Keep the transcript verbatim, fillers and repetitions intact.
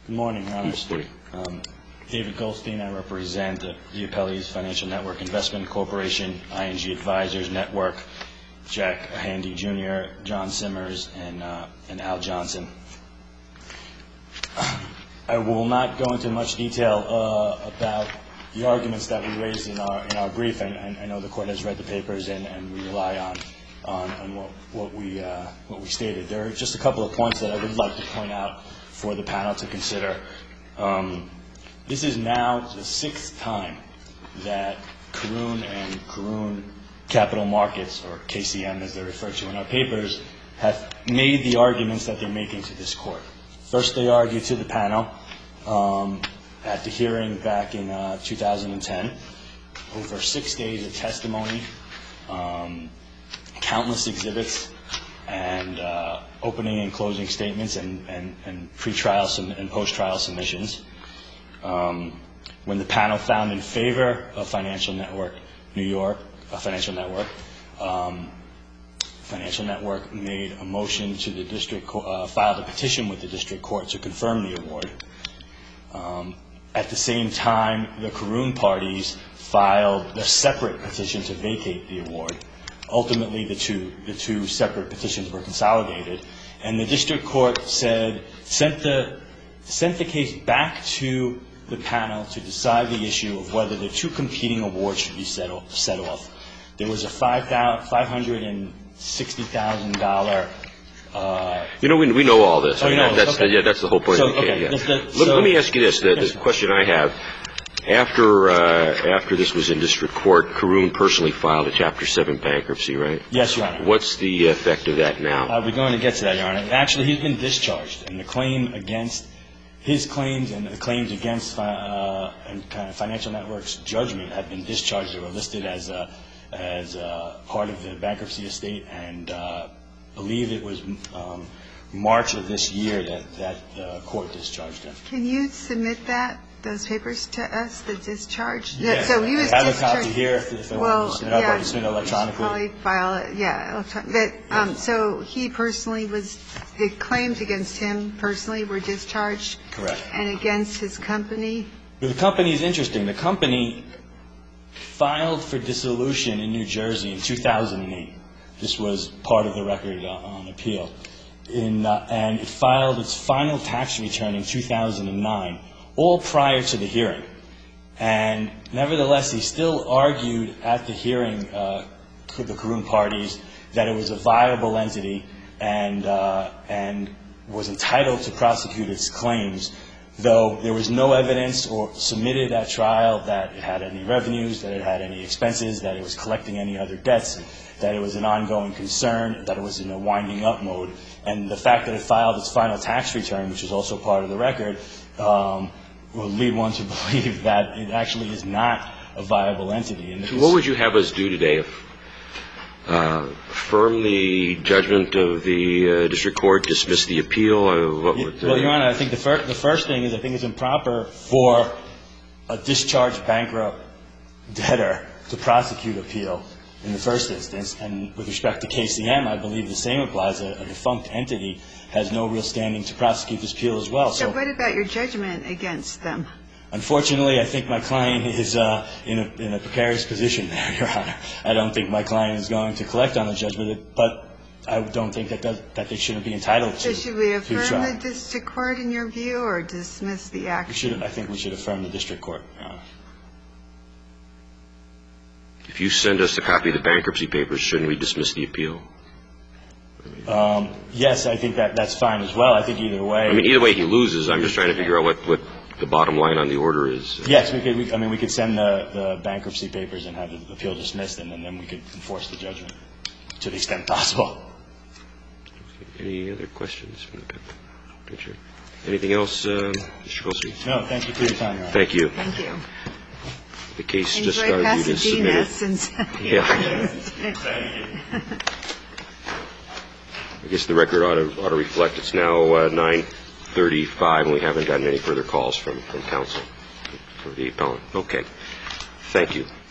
Good morning, Your Honors. Um, David Goldstein. I represent the, the Appellees Financial Network Investment Corporation, I N G Advisors Network, Jack Handy Junior, John Simmers, and, uh, and Al Johnson. I will not go into much detail uh, about the arguments that we raised in our in our brief, and, and I know the Court has read the papers, and, and we rely on on, on what, what we uh, what we stated. There are just a couple of points that I would like to point out for the panel to consider. Um, this is now the sixth time that Karoon and Karoon Capital Markets, or K C M as they're referred to in our papers, have made the arguments that they're making to this Court. First, they argued to the panel um, at the hearing back in uh, two thousand ten, over six days of testimony, um, countless exhibits, and uh, opening and closing statements, and, and, and pre-trial and post-trial submissions. Um, when the panel found in favor of Financial Network New York, a Financial Network, um, Financial Network made a motion to the district, uh, filed a petition with the district court to confirm the award. Um, at the same time, the Karoon parties filed a separate petition to vacate the award. Ultimately, the two the two separate petitions were consolidated, and the district court said sent the sent the case back to the panel to decide the issue of whether the two competing awards should be set off. Set off. There was a five hundred and sixty thousand dollar. Uh, you know, we we know all this. Oh, you know, that's okay. the, yeah, that's the whole point so, of the case. Okay. Yeah. The, the, let, so, let me ask you this: the, yes, the question I have. After uh, after this was in district court, Karoon personally filed a Chapter seven bankruptcy, right? Yes, Your Honor. What's the effect of that now? Uh, we're going to get to that, Your Honor. Actually, he's been discharged, and the claim against his claims and the claims against uh, and kind of Financial Network's judgment have been discharged. They were listed as uh, as uh, part of the bankruptcy estate, and uh, I believe it was um, March of this year that that the court discharged him. Can you submit that? Those papers to us, the discharge? Yes, so he was I have discharged. a copy here if, if they well, want to submit it yeah, up or submit it electronically. Probably file it, yeah. Electron- but, um, yes. So he personally was, the claims against him personally were discharged? Correct. And against his company? The company is interesting. The company filed for dissolution in New Jersey in two thousand eight. This was part of the record on appeal. In, uh, and it filed its final tax return in two thousand nine. All prior to the hearing. And nevertheless, he still argued at the hearing, uh, to the Karoon parties, that it was a viable entity and, uh, and was entitled to prosecute its claims, though there was no evidence or submitted at trial that it had any revenues, that it had any expenses, that it was collecting any other debts, that it was an ongoing concern, that it was in a winding up mode. And the fact that it filed its final tax return, which is also part of the record, um, will lead one to believe that it actually is not a viable entity. And so what would you have us do today? If, uh, affirm the judgment of the uh, district court, dismiss the appeal? Uh, what would, uh, well, Your Honor, I think the, fir- the first thing is I think it's improper for a discharged bankrupt debtor to prosecute appeal in the first instance. And with respect to K C M, I believe the same applies. A, a defunct entity has no real standing to prosecute this appeal as well. So, so what about your judgment against them? Unfortunately, I think my client is uh, in, a, in a precarious position there, Your Honor. I don't think my client is going to collect on the judgment, but I don't think that does, that they shouldn't be entitled to. So should we affirm trial. the district court in your view, or dismiss the action? We should, I think we should affirm the district court, Your Honor. If you send us a copy of the bankruptcy papers, shouldn't we dismiss the appeal? Um, yes, I think that that's fine as well. I think either way. I mean, either way he loses. I'm just trying to figure out what, what the bottom line on the order is. Yes, we could. We, I mean, we could send the, the bankruptcy papers and have the appeal dismissed, and then, then we could enforce the judgment to the extent possible. Any other questions from the picture? Anything else, uh, Mister Goldstein? No, thank you for your time, Your Honor. Thank you. Thank you. The case Enjoy just argued is submitted. Since yeah. I guess the record ought to, ought to reflect it's now uh, nine thirty-five, and we haven't gotten any further calls from, from counsel for the appellant. Okay. Thank you.